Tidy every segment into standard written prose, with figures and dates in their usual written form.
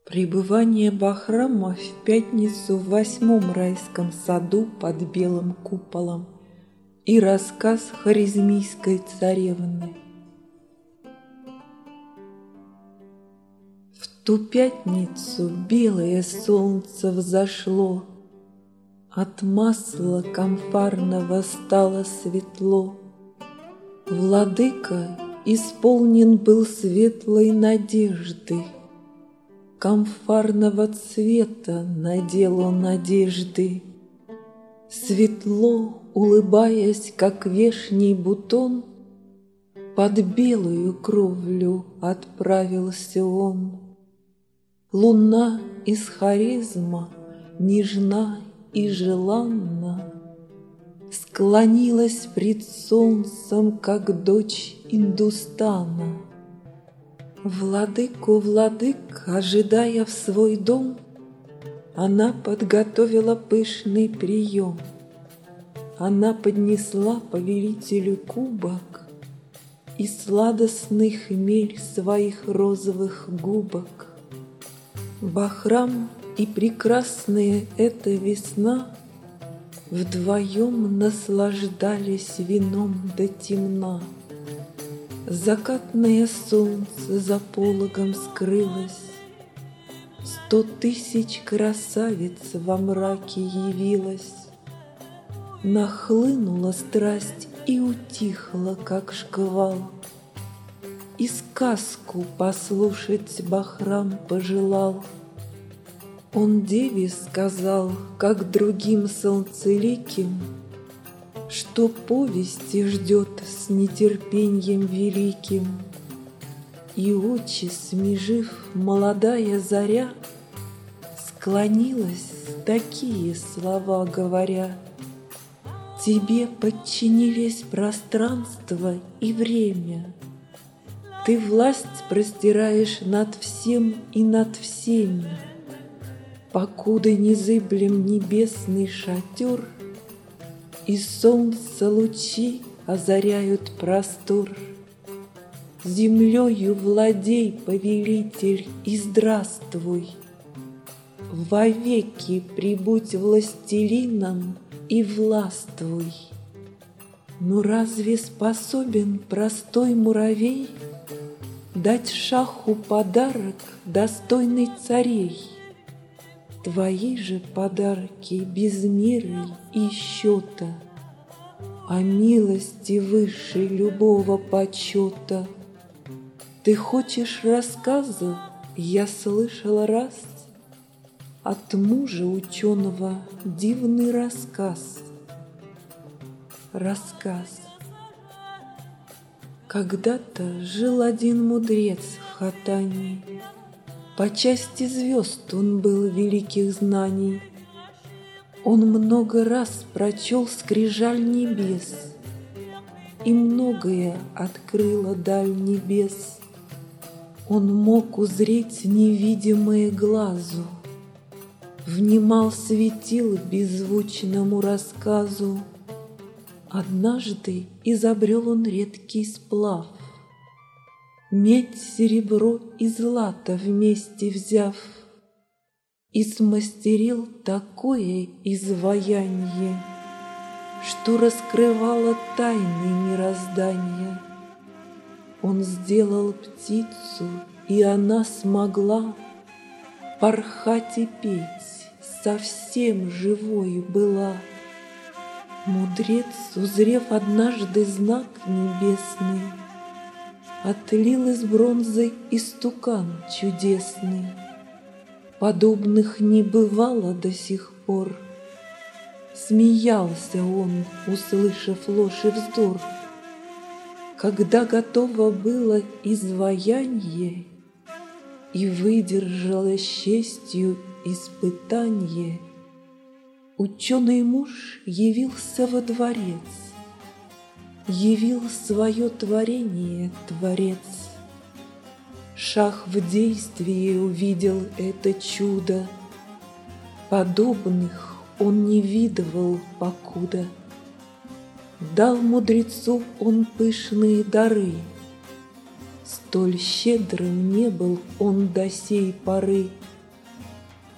Пребывание Бахрама в пятницу в 8-м райском саду под белым куполом и рассказ Хорезмийской царевны. В ту пятницу белое солнце взошло, от масла камфарного стало светло. Владыка исполнен был светлой надежды, камфарного цвета надел он одежды. Светло, улыбаясь, как вешний бутон, под белую кровлю отправился он. Луна из Хорезма, нежна и желанна, склонилась пред солнцем, как дочь Индустана. Владыку владык, ожидая в свой дом, она подготовила пышный прием. Она поднесла повелителю кубок и сладостный хмель своих розовых губок. Бахрам и прекрасная эта весна вдвоем наслаждались вином до темна. Закатное солнце за пологом скрылось, 100 000 красавиц во мраке явилось. Нахлынула страсть и утихла, как шквал, и сказку послушать Бахрам пожелал. Он деве сказал, как другим солнцеликим, что повести ждет с нетерпением великим. И очи смежив, молодая заря склонилась, такие слова говоря: тебе подчинились пространство и время, ты власть простираешь над всем и над всеми. Покуда незыблем небесный шатер, и солнца лучи озаряют простор, землею владей, повелитель, и здравствуй. Вовеки прибудь властелином и властвуй. Но разве способен простой муравей дать шаху подарок, достойный царей? Твои же подарки без меры и счета, о милости выше любого почета. Ты хочешь рассказа, я слышала раз, от мужа ученого дивный рассказ. Рассказ. Когда-то жил один мудрец в Хотании. По части звезд он был великих знаний. Он много раз прочел скрижаль небес, и многое открыла даль небес. Он мог узреть невидимое глазу, внимал светил беззвучному рассказу. Однажды изобрел он редкий сплав, медь, серебро и злато вместе взяв, и смастерил такое изваяние, что раскрывало тайны мироздания. Он сделал птицу, и она смогла порхать и петь, совсем живой была. Мудрец, узрев однажды знак небесный, отлил из бронзы истукан чудесный. Подобных не бывало до сих пор. Смеялся он, услышав ложь и вздор. Когда готово было изваяние и выдержало с честью испытание, ученый муж явился во дворец, явил свое творение Творец. Шах в действии увидел это чудо, подобных он не видывал покуда. Дал мудрецу он пышные дары, столь щедрым не был он до сей поры.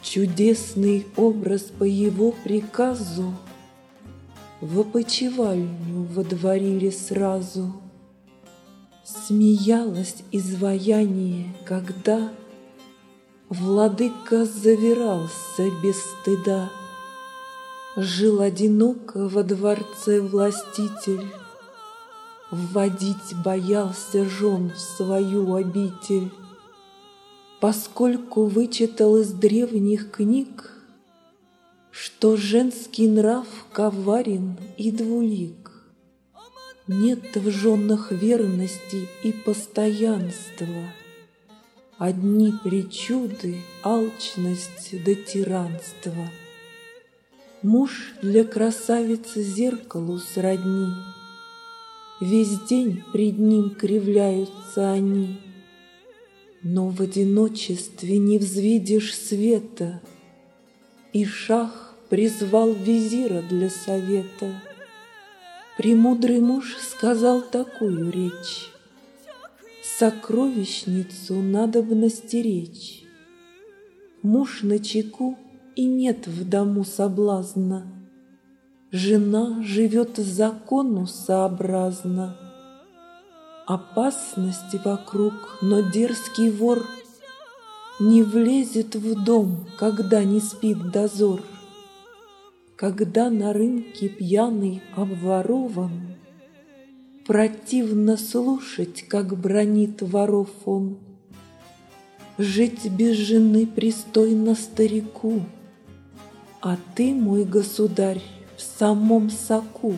Чудесный образ по его приказу в опочивальню водворили сразу. Смеялось изваяние, когда владыка завирался без стыда. Жил одиноко во дворце властитель, вводить боялся жен в свою обитель, поскольку вычитал из древних книг, что женский нрав коварен и двулик. Нет в женах верности и постоянства, одни причуды, алчность да тиранство. Муж для красавицы зеркалу сродни, весь день пред ним кривляются они. Но в одиночестве не взвидишь света, и шах призвал визира для совета. Премудрый муж сказал такую речь: сокровищницу надобно стеречь. Муж начеку, и нет в дому соблазна, жена живет закону сообразно. Опасность вокруг, но дерзкий вор не влезет в дом, когда не спит дозор. Когда на рынке пьяный обворован, противно слушать, как бранит воров он. Жить без жены пристойно старику, а ты, мой государь, в самом соку.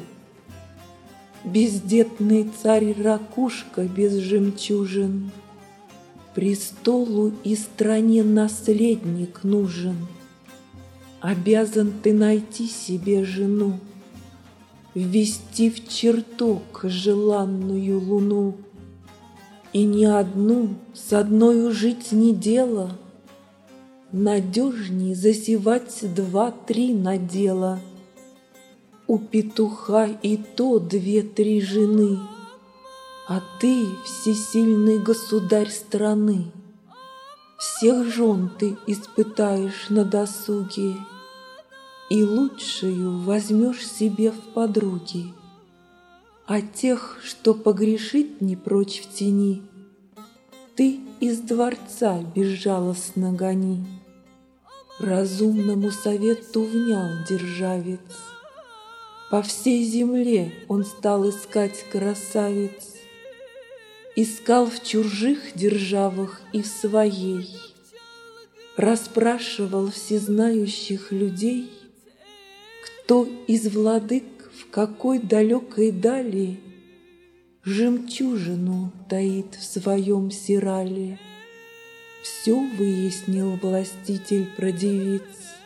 Бездетный царь ракушка без жемчужин, престолу и стране наследник нужен. Обязан ты найти себе жену, ввести в чертог желанную луну. И не одну, с одною жить не дело, надежней засевать 2-3 надела. У петуха и то 2-3 жены, а ты всесильный государь страны. Всех жен ты испытаешь на досуге, и лучшую возьмешь себе в подруги. А тех, что погрешить не прочь в тени, ты из дворца безжалостно гони. Разумному совету внял державец, по всей земле он стал искать красавиц. Искал в чужих державах и в своей, расспрашивал всезнающих людей, кто из владык в какой далекой дали жемчужину таит в своем сирале. Все выяснил властитель про девиц,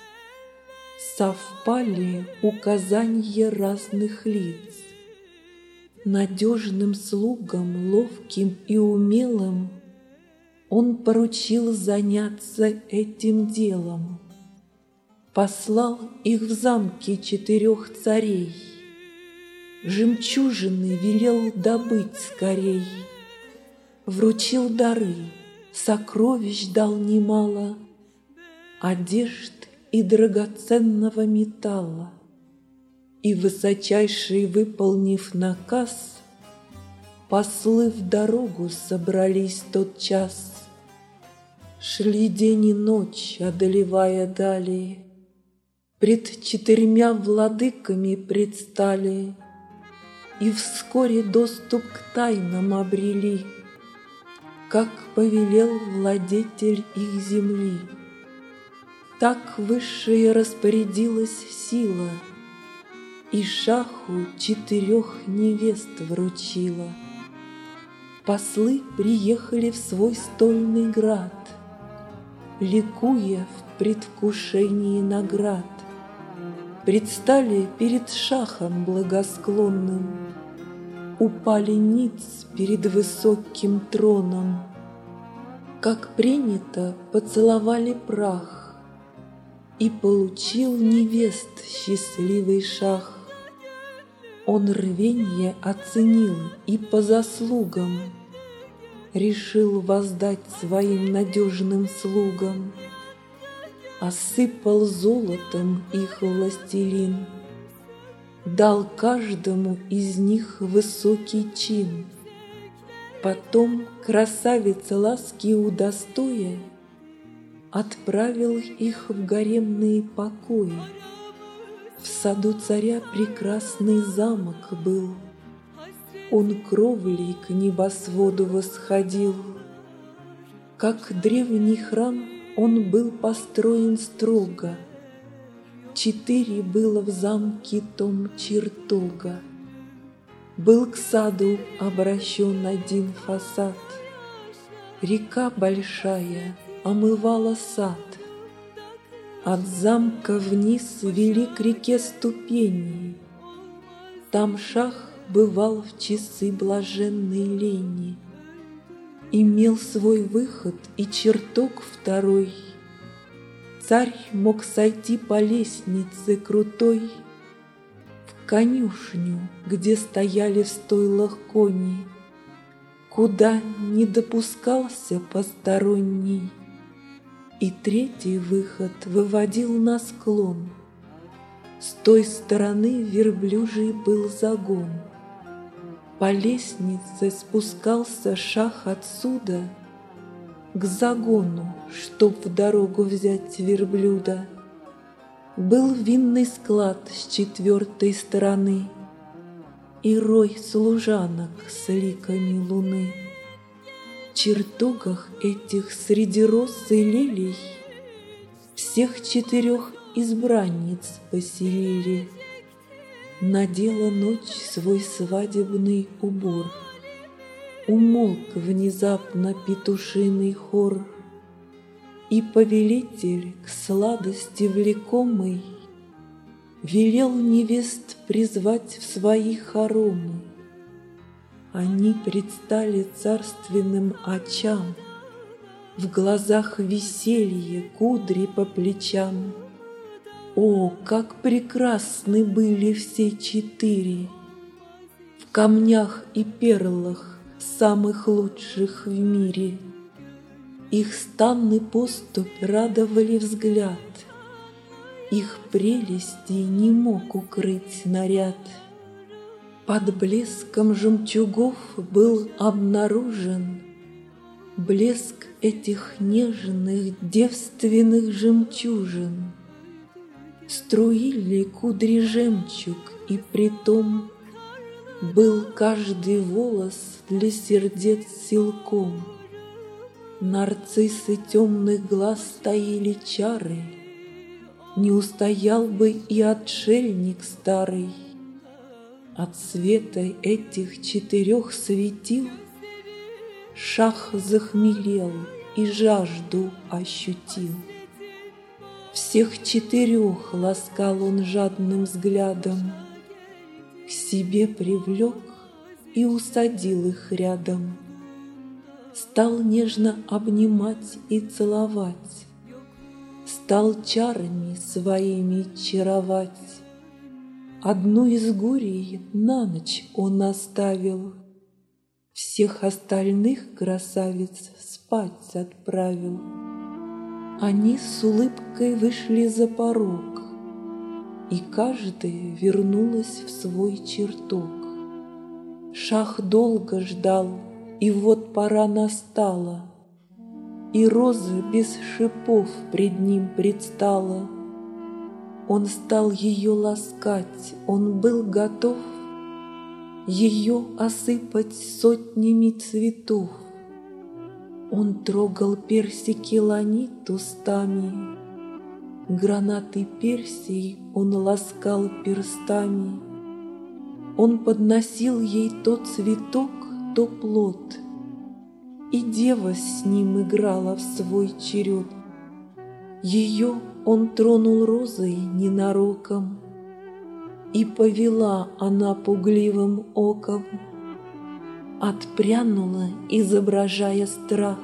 совпали указания разных лиц. Надежным слугам, ловким и умелым, он поручил заняться этим делом. Послал их в замки 4 царей, жемчужины велел добыть скорей. Вручил дары, сокровищ дал немало, одежд и драгоценного металла. И высочайший, выполнив наказ, послы в дорогу собрались тот час. Шли день и ночь, одолевая дали, пред 4 владыками предстали, и вскоре доступ к тайнам обрели, как повелел владетель их земли. Так высшая распорядилась сила, и шаху 4 невест вручила. Послы приехали в свой стольный град, ликуя в предвкушении наград. Предстали перед шахом благосклонным, упали ниц перед высоким троном. Как принято, поцеловали прах, и получил невест счастливый шах. Он рвенье оценил и по заслугам решил воздать своим надежным слугам. осыпал золотом их властелин, дал каждому из них высокий чин. Потом, красавиц ласки удостоя, отправил их в гаремные покои. В саду царя прекрасный замок был, он кровлей к небосводу восходил. Как древний храм он был построен строго, 4 было в замке том чертога. Был к саду обращен один фасад, река большая омывала сад. От замка вниз вели к реке ступени, там шах бывал в часы блаженной лени. Имел свой выход и чертог второй, царь мог сойти по лестнице крутой в конюшню, где стояли в стойлах кони, куда не допускался посторонний. И третий выход выводил на склон, с той стороны верблюжий был загон. По лестнице спускался шах отсюда к загону, чтоб в дорогу взять верблюда. Был винный склад с 4 стороны и рой служанок с ликами луны. В чертогах этих среди роз и лилий всех 4 избранниц поселили. Надела ночь свой свадебный убор, умолк внезапно петушиный хор, и повелитель к сладости влекомый велел невест призвать в свои хоромы. Они предстали царственным очам, в глазах веселье, кудри по плечам. О, как прекрасны были все 4, в камнях и перлах самых лучших в мире. Их стан и поступь радовали взгляд, их прелести не мог укрыть наряд. Под блеском жемчугов был обнаружен блеск этих нежных девственных жемчужин. Струили кудри жемчуг, и притом был каждый волос для сердец силком. Нарциссы темных глаз таили чары, не устоял бы и отшельник старый. От света этих 4 светил шах захмелел и жажду ощутил. Всех 4 ласкал он жадным взглядом, к себе привлек и усадил их рядом. Стал нежно обнимать и целовать, стал чарами своими чаровать. Одну из гурий на ночь он оставил, всех остальных красавиц спать отправил. Они с улыбкой вышли за порог, и каждая вернулась в свой чертог. Шах долго ждал, и вот пора настала, и роза без шипов пред ним предстала. Он стал ее ласкать, он был готов ее осыпать сотнями цветов. Он трогал персики ланит устами, гранаты персий он ласкал перстами. Он подносил ей то цветок, то плод, и дева с ним играла в свой черед. Ее он тронул розой ненароком, и повела она пугливым оком. Отпрянула, изображая страх,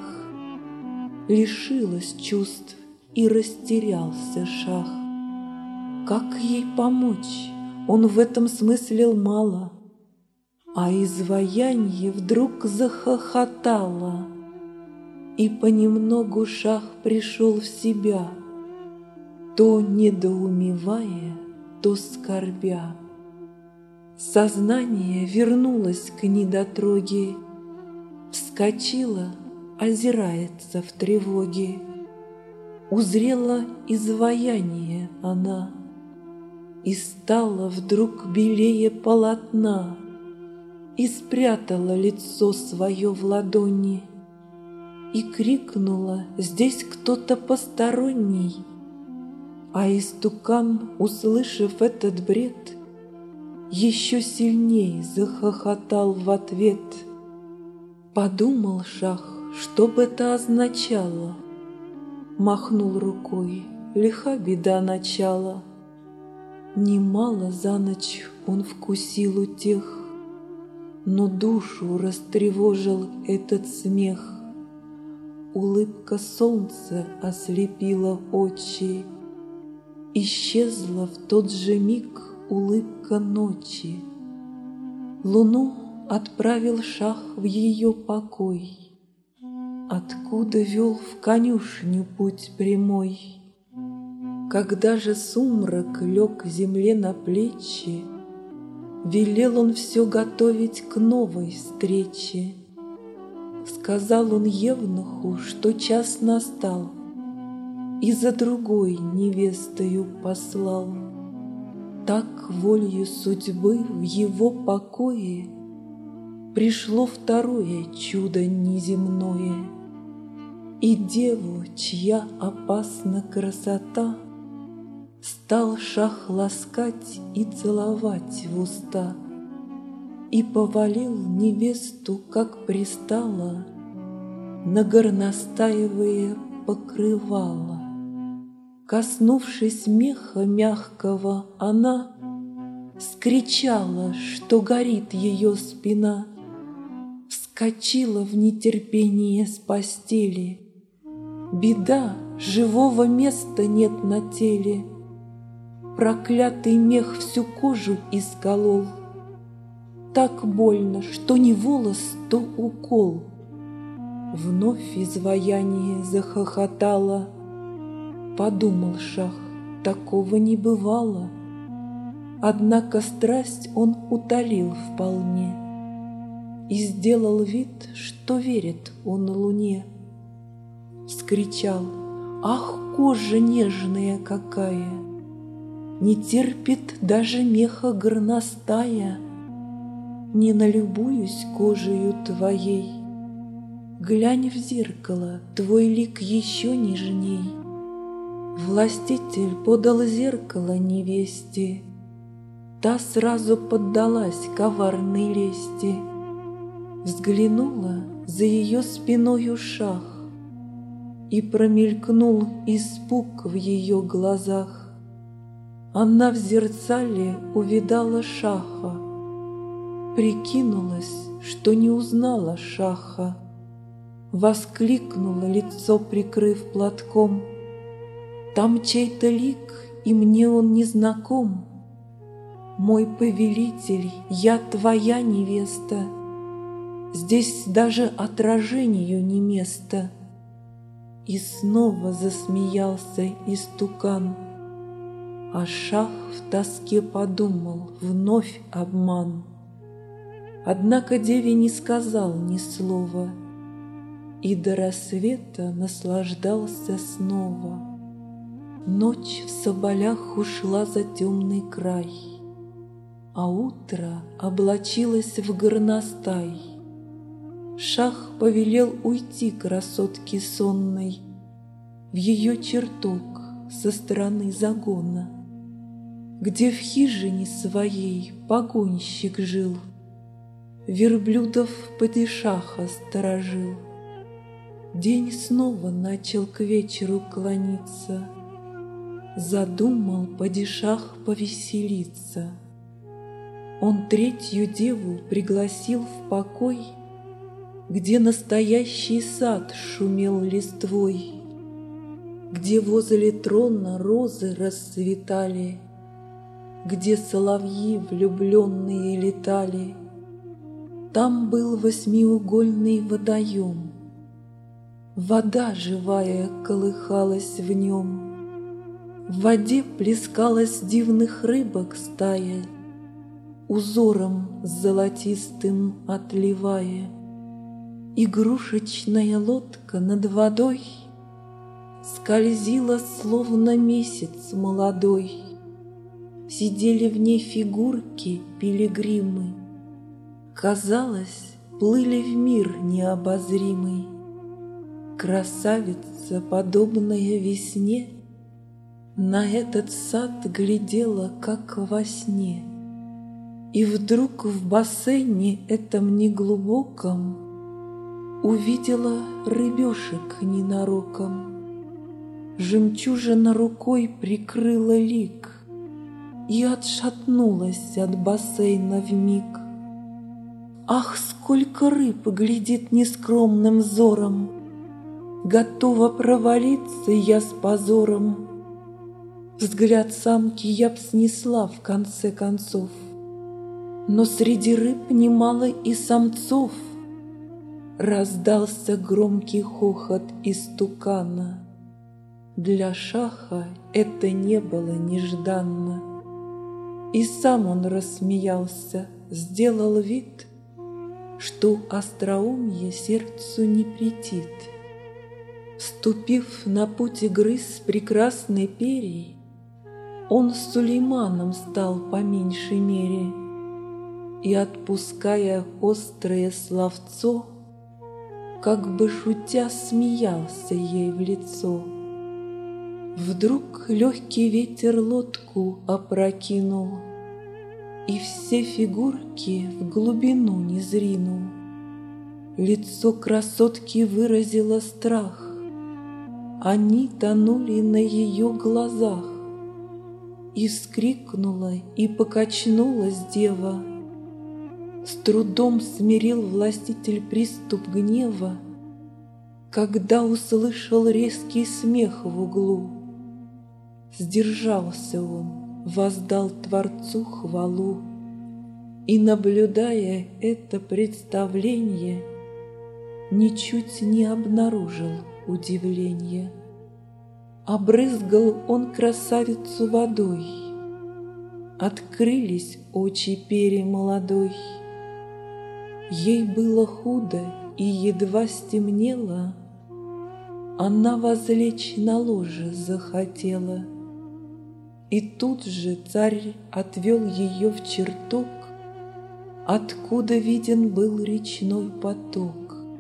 лишилась чувств и растерялся шах. Как ей помочь? Он в этом смыслил мало, а изваянье вдруг захохотало, и понемногу шах пришел в себя. То недоумевая, то скорбя. Сознание вернулось к недотроге, вскочила, озирается в тревоге. Узрела изваяние она, и стала вдруг белее полотна, и спрятала лицо свое в ладони, и крикнула: здесь кто-то посторонний. А истукан, услышав этот бред, еще сильней захохотал в ответ. Подумал шах, что бы это означало. Махнул рукой: лиха беда начала. Немало за ночь он вкусил утех, но душу растревожил этот смех. Улыбка солнца ослепила очи, исчезла в тот же миг улыбка ночи. Луну отправил шах в ее покой, откуда вел в конюшню путь прямой. Когда же сумрак лег земле на плечи, велел он все готовить к новой встрече. Сказал он евнуху, что час настал, и за другой невестою послал. Так волею судьбы в его покое пришло второе чудо неземное. И деву, чья опасна красота, стал шах ласкать и целовать в уста, и повалил невесту, как пристало, на горностаевое покрывало. Коснувшись меха мягкого, она скричала, что горит ее спина, вскочила в нетерпении с постели. Беда, живого места нет на теле, проклятый мех всю кожу исколол. Так больно, что не волос, то укол. Вновь изваяние захохотало. Подумал шах, такого не бывало. Однако страсть он утолил вполне и сделал вид, что верит он луне. Вскричал: ах, кожа нежная какая! Не терпит даже меха горностая. Не налюбуюсь кожею твоей. Глянь в зеркало, твой лик еще нежней. Властитель подал зеркало невесте, та сразу поддалась коварной лести. Взглянула за ее спиною шах, и промелькнул испуг в ее глазах. Она в зерцале увидала шаха, прикинулась, что не узнала шаха. Воскликнула, лицо прикрыв платком: там чей-то лик, и мне он не знаком. Мой повелитель, я твоя невеста, здесь даже отражению не место. И снова засмеялся истукан, а шах в тоске подумал: вновь обман. Однако деве не сказал ни слова, и до рассвета наслаждался снова. Ночь в соболях ушла за темный край, а утро облачилось в горностай. Шах повелел уйти красотке сонной в ее чертог со стороны загона, где в хижине своей погонщик жил, верблюдов падишаха сторожил. День снова начал к вечеру клониться, задумал падишах повеселиться. Он третью деву пригласил в покой, где настоящий сад шумел листвой, где возле трона розы расцветали, где соловьи влюбленные летали. Там был восьмиугольный водоем, вода живая колыхалась в нем. В воде плескалась дивных рыбок стая, узором золотистым отливая. Игрушечная лодка над водой скользила, словно месяц молодой. Сидели в ней фигурки пилигримы, казалось, плыли в мир необозримый. Красавица, подобная весне, на этот сад глядела, как во сне. И вдруг в бассейне этом неглубоком увидела рыбешек ненароком. Жемчужина рукой прикрыла лик и отшатнулась от бассейна вмиг. Ах, сколько рыб глядит нескромным взором! Готова провалиться я с позором. Взгляд самки я б снесла в конце концов, но среди рыб немало и самцов. Раздался громкий хохот истукана. Для шаха это не было нежданно. И сам он рассмеялся, сделал вид, что остроумье сердцу не претит. Вступив на путь игры с прекрасной перьей, он с Сулейманом стал по меньшей мере, и, отпуская острое словцо, как бы шутя смеялся ей в лицо. Вдруг легкий ветер лодку опрокинул, и все фигурки в глубину не зринул. Лицо красотки выразило страх, они тонули на ее глазах. И вскрикнула, и покачнулась дева. С трудом смирил властитель приступ гнева, когда услышал резкий смех в углу. Сдержался он, воздал Творцу хвалу, и, наблюдая это представление, ничуть не обнаружил удивления. Обрызгал он красавицу водой, открылись очи пери молодой. Ей было худо, и едва стемнело, она возлечь на ложе захотела. И тут же царь отвел ее в чертог, откуда виден был речной поток.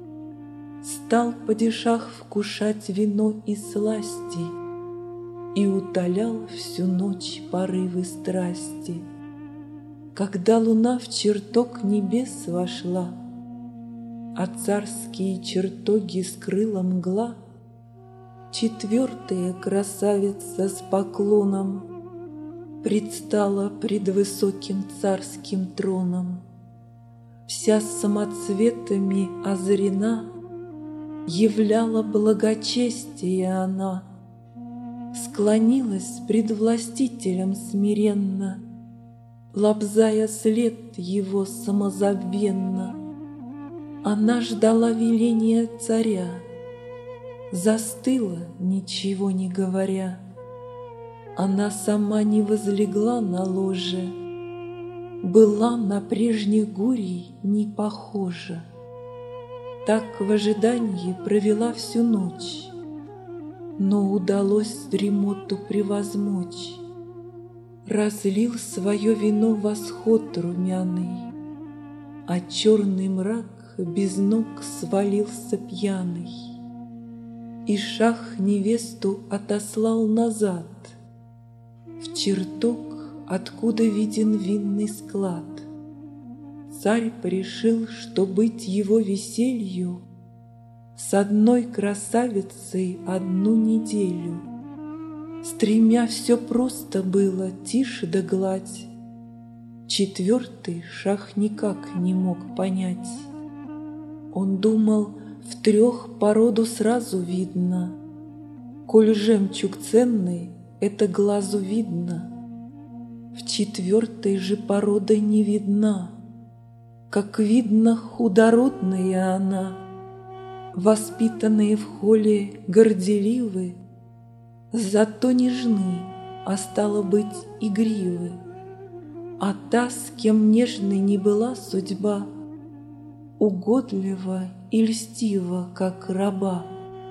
Стал падишах вкушать вино и сласти и утолял всю ночь порывы страсти. Когда луна в чертог небес вошла, а царские чертоги скрыла мгла, четвертая красавица с поклоном предстала пред высоким царским троном. Вся самоцветами озарена, являла благочестие она, склонилась пред властителем смиренно, лобзая след его самозабвенно. Она ждала веления царя, застыла, ничего не говоря. Она сама не возлегла на ложе, была на прежних гурий не похожа. Так в ожидании провела всю ночь, но удалось дремоту превозмочь. Разлил свое вино восход румяный, а черный мрак без ног свалился пьяный. И шах невесту отослал назад в чертог, откуда виден винный склад. Царь порешил, что быть его веселью с одной красавицей одну неделю. С тремя все просто было, тише да гладь. Четвертый шах никак не мог понять. Он думал, в трех породу сразу видно, коль жемчуг ценный, это глазу видно. В четвертой же порода не видна, как видно, худородная она. Воспитанные в холле горделивы, зато нежны а стало быть, игривы. А та, с кем нежной не была судьба, угодлива и льстива, как раба.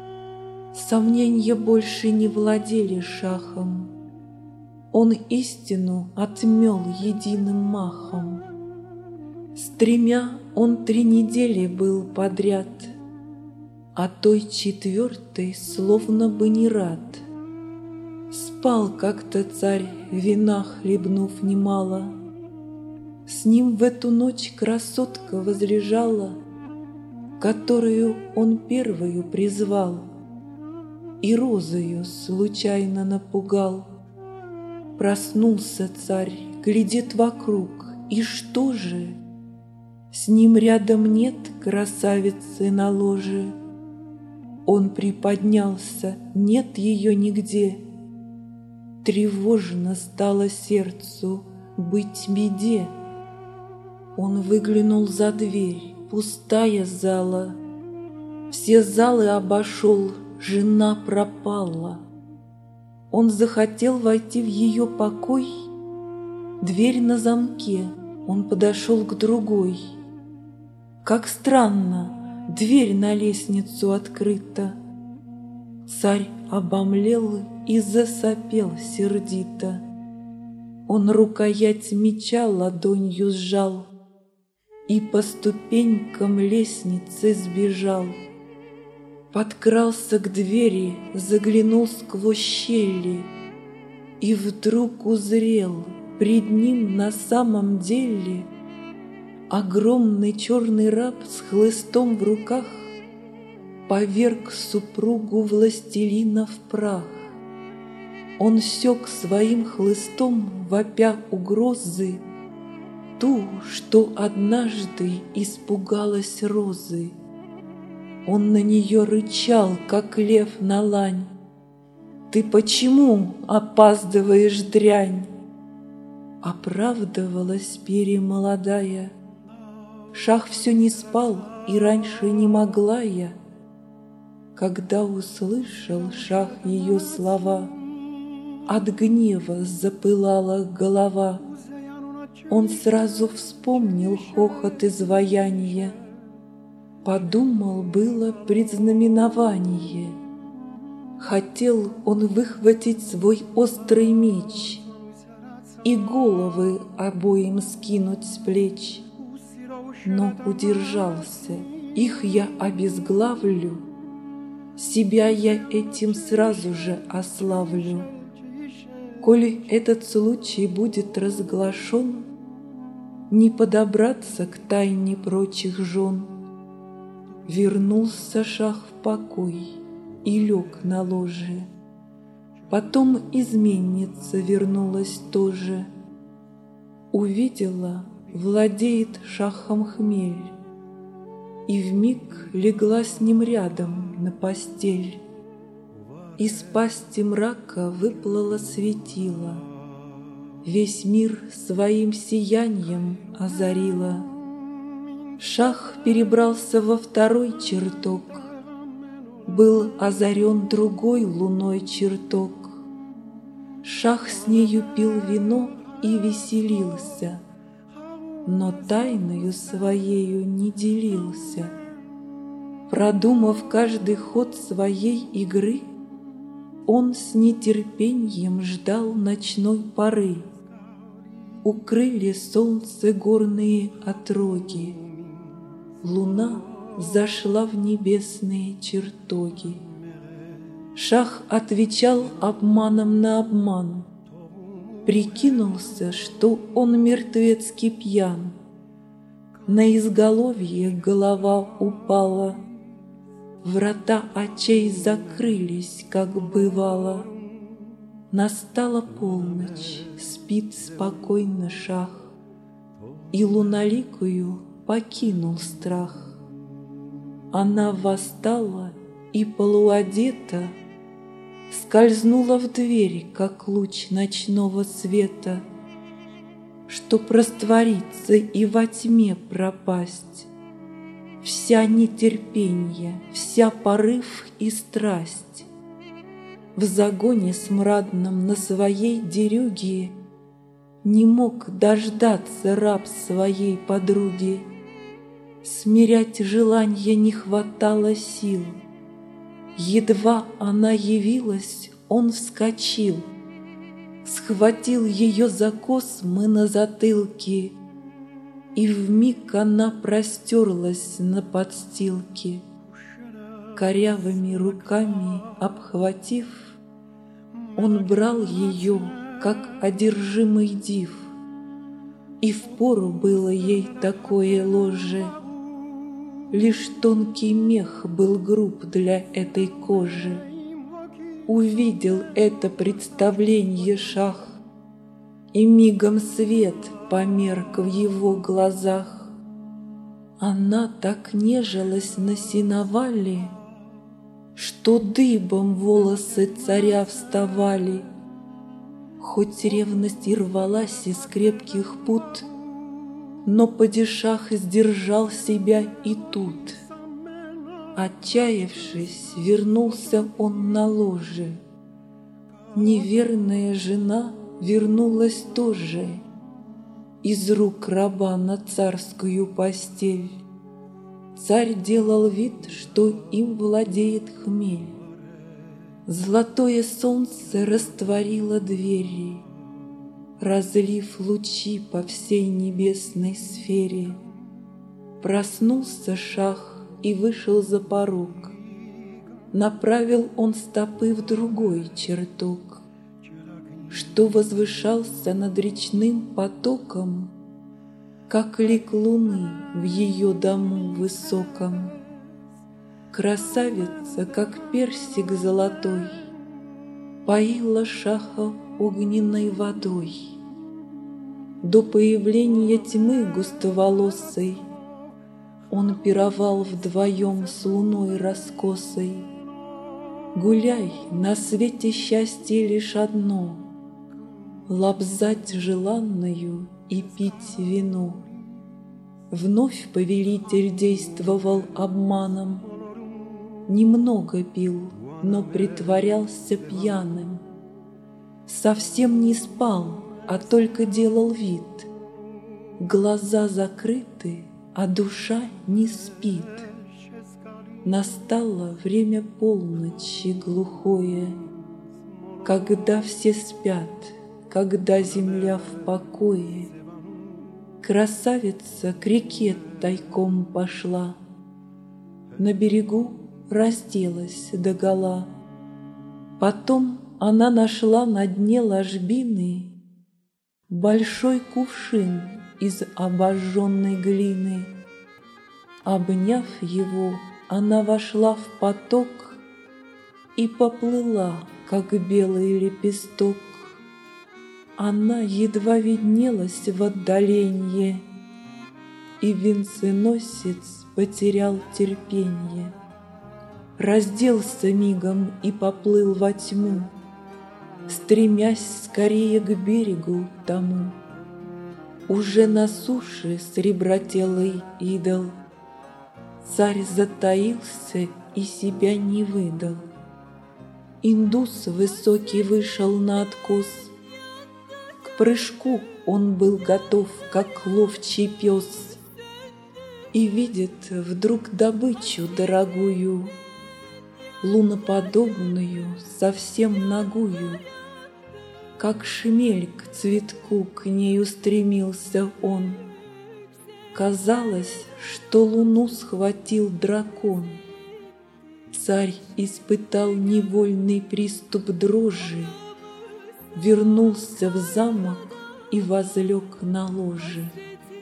Сомненья больше не владели шахом, он истину отмел единым махом. С 3 он 3 недели был подряд, а той 4 словно бы не рад. Спал как-то царь, вина хлебнув немало. С ним в эту ночь красотка возлежала, которую он первою призвал, и розою случайно напугал. Проснулся царь, глядит вокруг, и что же? С ним рядом нет красавицы на ложе. Он приподнялся, нет ее нигде. Тревожно стало сердцу быть беде. Он выглянул за дверь, пустая зала. Все залы обошел, жена пропала. Он захотел войти в ее покой. Дверь на замке, он подошел к другой. Как странно, дверь на лестницу открыта. Царь обомлел и засопел сердито. Он рукоять меча ладонью сжал и по ступенькам лестницы сбежал. Подкрался к двери, заглянул сквозь щели и вдруг узрел пред ним на самом деле огромный черный раб с хлыстом в руках поверг супругу властелина в прах. Он сёк своим хлыстом, вопя угрозы, ту, что однажды испугалась розы. Он на нее рычал, как лев на лань. «Ты почему опаздываешь, дрянь?» Оправдывалась перемолодая. Шах все не спал, и раньше не могла я. Когда услышал Шах ее слова, от гнева запылала голова. Он сразу вспомнил хохот изваяния. Подумал, было предзнаменование. Хотел он выхватить свой острый меч и головы обоим скинуть с плеч. Но удержался, их я обезглавлю, себя я этим сразу же ославлю. Коли этот случай будет разглашен, не подобраться к тайне прочих жен. Вернулся Шах в покой и лег на ложе. Потом изменница вернулась тоже. Увидела, владеет Шахом хмель, и вмиг легла с ним рядом на постель. Из пасти мрака выплыло светило, весь мир своим сиянием озарило. Шах перебрался во второй чертог, был озарен другой луной чертог. Шах с нею пил вино и веселился, но тайною своею не делился. Продумав каждый ход своей игры, он с нетерпением ждал ночной поры. Укрыли солнце горные отроги, луна зашла в небесные чертоги. Шах отвечал обманом на обман, прикинулся, что он мертвецки пьян. На изголовье голова упала, врата очей закрылись, как бывало. Настала полночь, спит спокойно Шах, и луналикую покинул страх. Она восстала и полуодета скользнула в дверь, как луч ночного света, чтоб раствориться и во тьме пропасть. Вся нетерпенье, вся порыв и страсть В загоне смрадном на своей дерюге не мог дождаться раб своей подруги. Смирять желанья не хватало сил. Едва она явилась, он вскочил, схватил ее за космы на затылке, и вмиг она простерлась на подстилке. Корявыми руками обхватив, он брал ее, как одержимый див, и впору было ей такое ложе. Лишь тонкий мех был груб для этой кожи. Увидел это представление шах, и мигом свет померк в его глазах. Она так нежилась на сеновале, что дыбом волосы царя вставали. Хоть ревность и рвалась из крепких пут, но падишах сдержал себя и тут. Отчаявшись, вернулся он на ложе. Неверная жена вернулась тоже из рук раба на царскую постель. Царь делал вид, что им владеет хмель. Золотое солнце растворило двери, разлив лучи по всей небесной сфере. Проснулся шах и вышел за порог. Направил он стопы в другой чертог, что возвышался над речным потоком, как лик луны в ее дому высоком. Красавица, как персик золотой, поила шаха огненной водой. До появления тьмы густоволосой он пировал вдвоем с луной раскосой. Гуляй, на свете счастье лишь одно — лобзать желанную и пить вино. Вновь повелитель действовал обманом, немного пил, но притворялся пьяным. Совсем не спал, а только делал вид. Глаза закрыты, а душа не спит. Настало время полночи глухое, когда все спят, когда земля в покое. Красавица к реке тайком пошла, на берегу разделась догола. Потом она нашла на дне ложбины большой кувшин из обожженной глины. Обняв его, она вошла в поток и поплыла, как белый лепесток. Она едва виднелась в отдаленье, и венценосец потерял терпенье. Разделся мигом и поплыл во тьму, стремясь скорее к берегу тому. Уже на суше сребротелый идол, царь затаился и себя не выдал. Индус высокий вышел на откос, к прыжку он был готов, как ловчий пес, и видит вдруг добычу дорогую, луноподобную, совсем нагую. Как шмель к цветку к ней устремился он. Казалось, что луну схватил дракон. Царь испытал невольный приступ дрожи, вернулся в замок и возлег на ложе.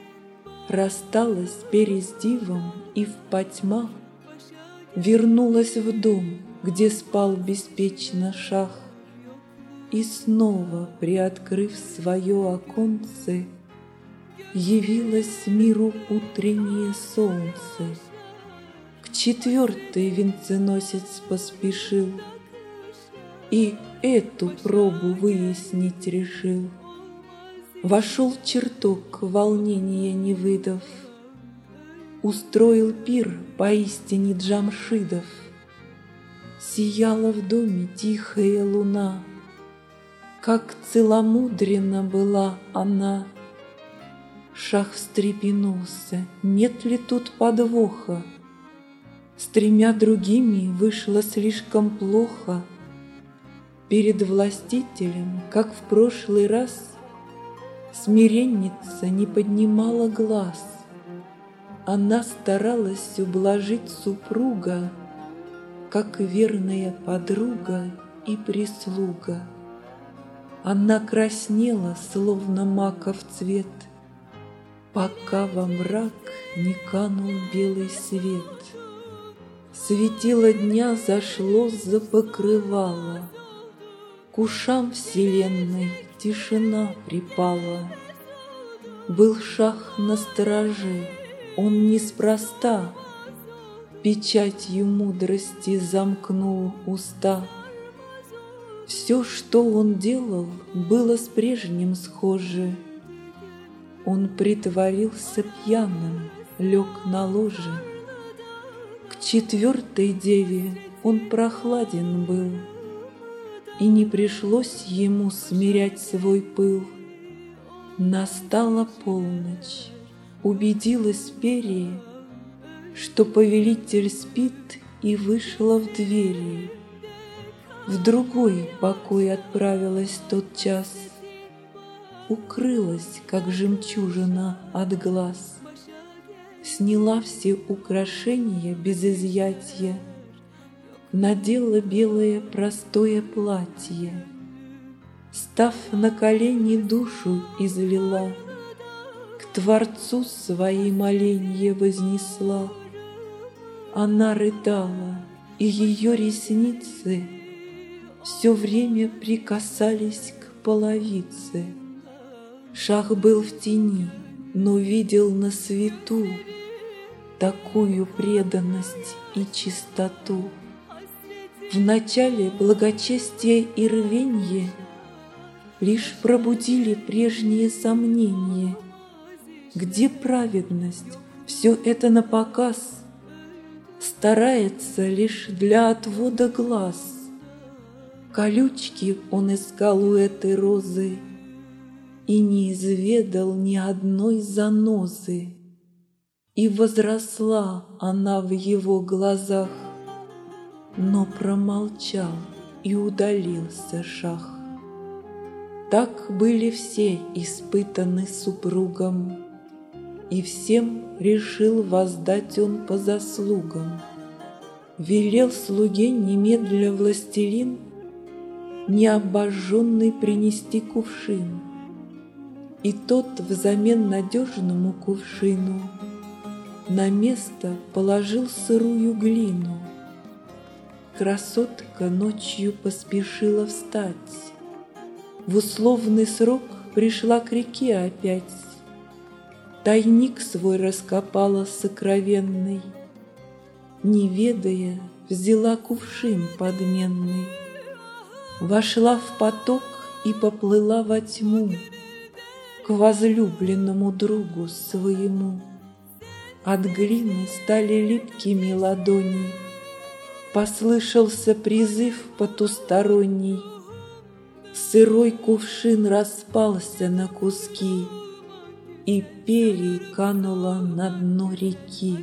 Рассталась перед дивом и в потьмах вернулась в дом, где спал беспечно шах. И снова, приоткрыв свое оконце, явилось миру утреннее солнце. К четвертой венценосец поспешил и эту пробу выяснить решил. Вошел в чертог, волнения не выдав, устроил пир поистине Джамшидов. Сияла в доме тихая луна, как целомудренна была она. Шах встрепенулся, нет ли тут подвоха? С тремя другими вышло слишком плохо. Перед властителем, как в прошлый раз, смиренница не поднимала глаз. Она старалась ублажить супруга, как верная подруга и прислуга. Она краснела, словно маков цвет, пока во мрак не канул белый свет. Светило дня зашло за покрывало, к ушам вселенной тишина припала. Был шах на стороже, он неспроста печатью мудрости замкнул уста. Все, что он делал, было с прежним схоже. Он притворился пьяным, лег на ложе. К четвертой деве он прохладен был, и не пришлось ему смирять свой пыл. Настала полночь, убедилась Перия, что повелитель спит, и вышла в двери. В другой покой отправилась тотчас, укрылась, как жемчужина, от глаз. Сняла все украшения без изъятия, надела белое простое платье. Став на колени, душу излила, к Творцу свои моленья вознесла. Она рыдала, и ее ресницы все время прикасались к половице. Шах был в тени, но видел на свету такую преданность и чистоту. В начале благочестие и рвенье лишь пробудили прежние сомнения. Где праведность? Все это напоказ, старается лишь для отвода глаз. Колючки он искал у этой розы и не изведал ни одной занозы. И возросла она в его глазах, но промолчал и удалился шах. Так были все испытаны супругом, и всем решил воздать он по заслугам. Велел слуге немедля властелин необожженный принести кувшин, и тот взамен надежному кувшину на место положил сырую глину. Красотка ночью поспешила встать, в условный срок пришла к реке опять. Тайник свой раскопала сокровенный, не ведая, взяла кувшин подменный. Вошла в поток и поплыла во тьму к возлюбленному другу своему. От глины стали липкими ладони, послышался призыв потусторонний. Сырой кувшин распался на куски, и Перий канула на дно реки.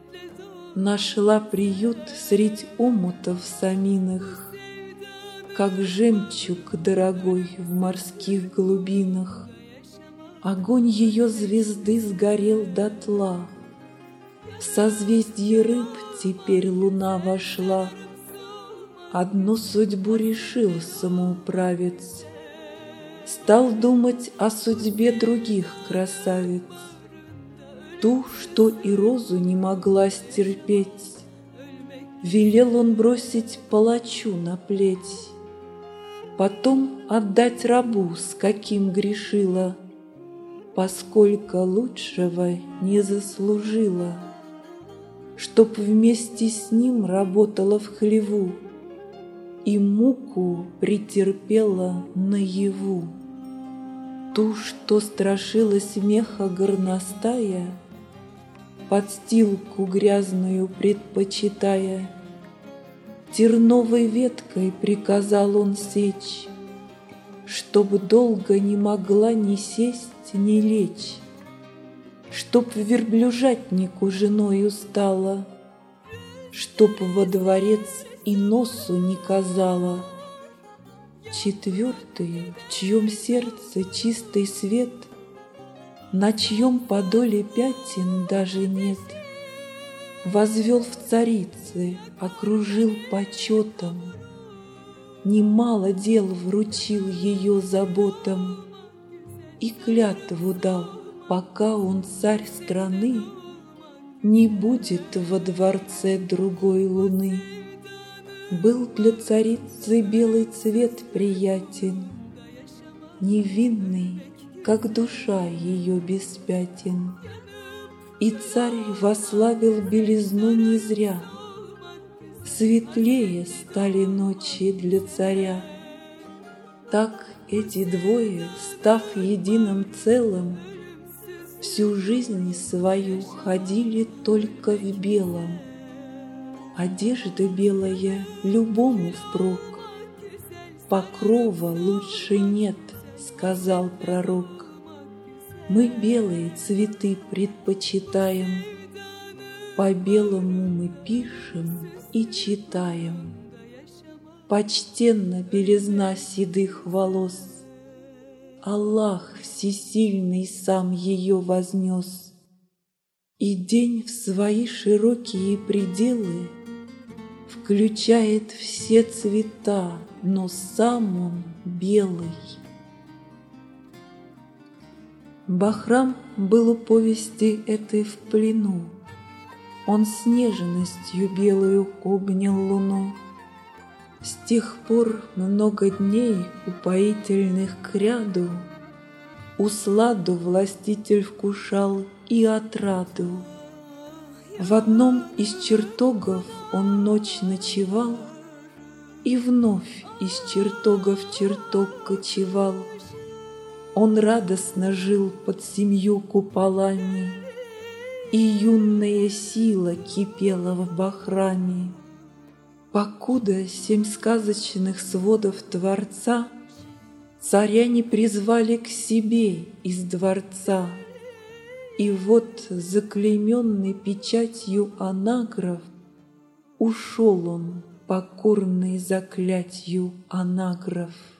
Нашла приют средь омутов саминых, как жемчуг дорогой в морских глубинах. Огонь ее звезды сгорел дотла, в созвездье рыб теперь луна вошла. Одну судьбу решил самоуправец, стал думать о судьбе других красавиц. Ту, что и розу не могла стерпеть, велел он бросить палачу на плеть, потом отдать рабу, с каким грешила, поскольку лучшего не заслужила, чтоб вместе с ним работала в хлеву и муку претерпела наяву. Ту, что страшилась меха горностая, подстилку грязную предпочитая, терновой веткой приказал он сечь, чтоб долго не могла ни сесть, ни лечь, чтоб верблюжатнику женой устала, чтоб во дворец и носу не казала. Четвертую, в чьем сердце чистый свет, на чьем подоле пятен даже нет, возвел в царицы, окружил почетом, немало дел вручил ее заботам и клятву дал, пока он царь страны, не будет во дворце другой луны. Был для царицы белый цвет приятен, невинный, как душа ее без пятен. И царь вославил белизну не зря, светлее стали ночи для царя. Так эти двое, став единым целым, всю жизнь свою ходили только в белом. Одежда белая любому впрок, покрова лучше нет, сказал пророк. Мы белые цветы предпочитаем, по белому мы пишем и читаем. Почтенна белизна седых волос, Аллах всесильный сам ее вознес. И день в свои широкие пределы включает все цвета, но сам он белый. Бахрам был у повести этой в плену. Он с нежностью белую обнял луну. С тех пор много дней упоительных кряду усладу властитель вкушал и отраду. В одном из чертогов он ночь ночевал и вновь из чертога в чертог кочевал. Он радостно жил под 7 куполами, и юная сила кипела в Бахраме. Покуда 7 сказочных сводов Творца царя не призвали к себе из дворца, и вот, заклейменный печатью анаграф, ушел он, покорный заклятью анаграф.